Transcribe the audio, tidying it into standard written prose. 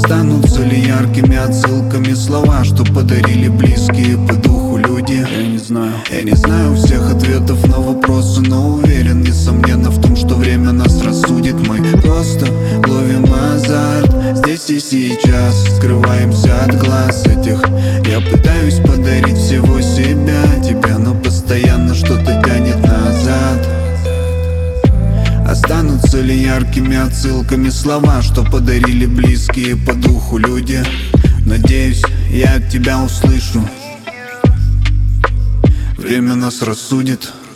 Останутся ли яркими отсылками слова, что подарили близкие по духу люди? Я не знаю всех ответов на вопросы, но уверен, несомненно, в том, что время нас рассудит. Мы просто ловим азарт здесь и сейчас, скрываемся от глаз этих. Я пытаюсь подарить всего себя тебе, но постоянно что-то тянет назад. Останутся ли яркими отсылками слова, что подарили близкие по духу люди? Надеюсь, я от тебя услышу. Время нас рассудит.